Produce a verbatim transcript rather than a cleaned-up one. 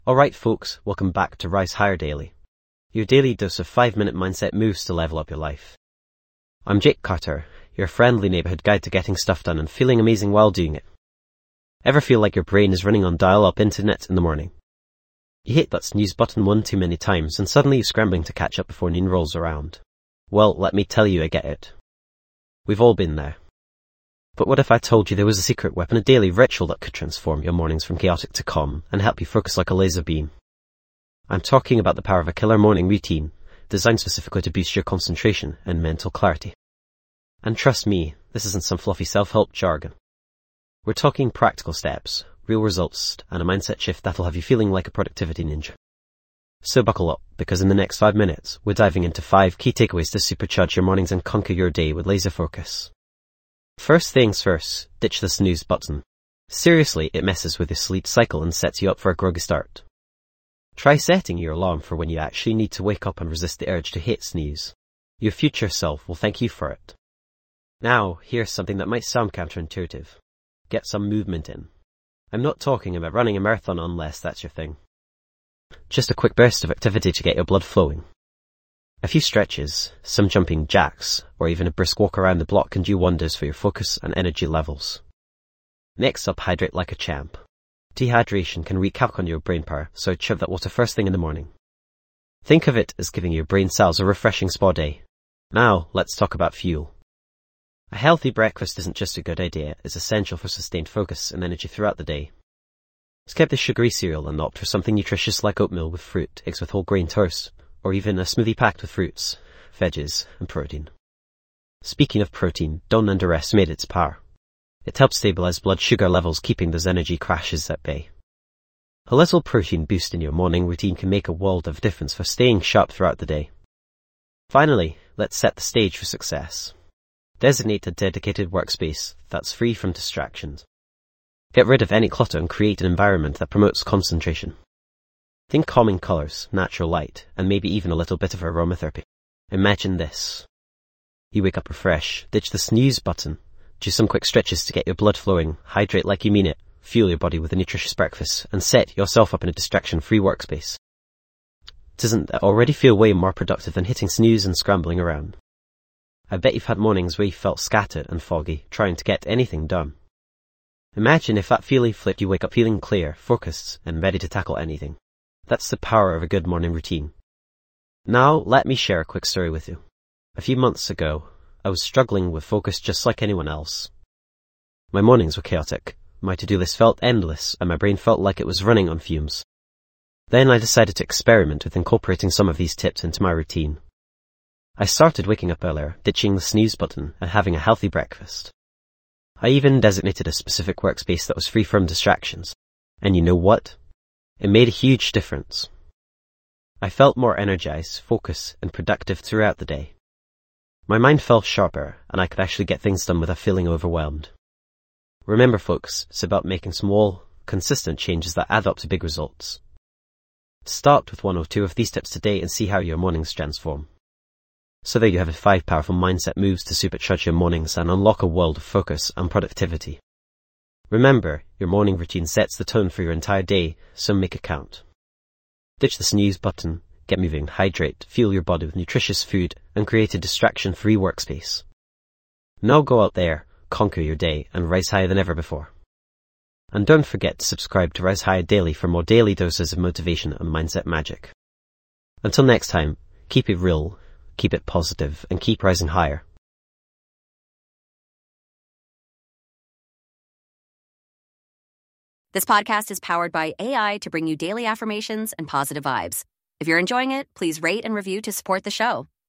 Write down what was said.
Alright folks, welcome back to Rise Higher Daily, your daily dose of five minute mindset moves to level up your life. I'm Jake Carter, your friendly neighborhood guide to getting stuff done and feeling amazing while doing it. Ever feel like your brain is running on dial-up internet in the morning? You hit that snooze button one too many times and suddenly you're scrambling to catch up before noon rolls around. Well, let me tell you I get it. We've all been there. But what if I told you there was a secret weapon, a daily ritual that could transform your mornings from chaotic to calm and help you focus like a laser beam? I'm talking about the power of a killer morning routine, designed specifically to boost your concentration and mental clarity. And trust me, this isn't some fluffy self-help jargon. We're talking practical steps, real results, and a mindset shift that'll have you feeling like a productivity ninja. So buckle up, because in the next five minutes, we're diving into five key takeaways to supercharge your mornings and conquer your day with laser focus. First things first, ditch the snooze button. Seriously, it messes with your sleep cycle and sets you up for a groggy start. Try setting your alarm for when you actually need to wake up and resist the urge to hit snooze. Your future self will thank you for it. Now, here's something that might sound counterintuitive. Get some movement in. I'm not talking about running a marathon unless that's your thing. Just a quick burst of activity to get your blood flowing. A few stretches, some jumping jacks, or even a brisk walk around the block can do wonders for your focus and energy levels. Next up, hydrate like a champ. Dehydration can wreak havoc on your brain power, so chug that water first thing in the morning. Think of it as giving your brain cells a refreshing spa day. Now, let's talk about fuel. A healthy breakfast isn't just a good idea, it's essential for sustained focus and energy throughout the day. Skip the sugary cereal and opt for something nutritious like oatmeal with fruit, eggs with whole grain toast, or even a smoothie packed with fruits, veggies, and protein. Speaking of protein, don't underestimate its power. It helps stabilize blood sugar levels, keeping those energy crashes at bay. A little protein boost in your morning routine can make a world of difference for staying sharp throughout the day. Finally, let's set the stage for success. Designate a dedicated workspace that's free from distractions. Get rid of any clutter and create an environment that promotes concentration. Think calming colors, natural light, and maybe even a little bit of aromatherapy. Imagine this. You wake up refreshed, ditch the snooze button, do some quick stretches to get your blood flowing, hydrate like you mean it, fuel your body with a nutritious breakfast, and set yourself up in a distraction-free workspace. Doesn't that already feel way more productive than hitting snooze and scrambling around? I bet you've had mornings where you felt scattered and foggy, trying to get anything done. Imagine if that feeling flipped, you wake up feeling clear, focused, and ready to tackle anything. That's the power of a good morning routine. Now, let me share a quick story with you. A few months ago, I was struggling with focus just like anyone else. My mornings were chaotic, my to-do list felt endless, and my brain felt like it was running on fumes. Then I decided to experiment with incorporating some of these tips into my routine. I started waking up earlier, ditching the snooze button, and having a healthy breakfast. I even designated a specific workspace that was free from distractions. And you know what? It made a huge difference. I felt more energized, focused, and productive throughout the day. My mind felt sharper, and I could actually get things done without feeling overwhelmed. Remember folks, it's about making small, consistent changes that add up to big results. Start with one or two of these tips today and see how your mornings transform. So there you have it, five powerful mindset moves to supercharge your mornings and unlock a world of focus and productivity. Remember, your morning routine sets the tone for your entire day, so make it count. Ditch the snooze button, get moving, hydrate, fuel your body with nutritious food, and create a distraction-free workspace. Now go out there, conquer your day, and rise higher than ever before. And don't forget to subscribe to Rise Higher Daily for more daily doses of motivation and mindset magic. Until next time, keep it real, keep it positive, and keep rising higher. This podcast is powered by A I to bring you daily affirmations and positive vibes. If you're enjoying it, please rate and review to support the show.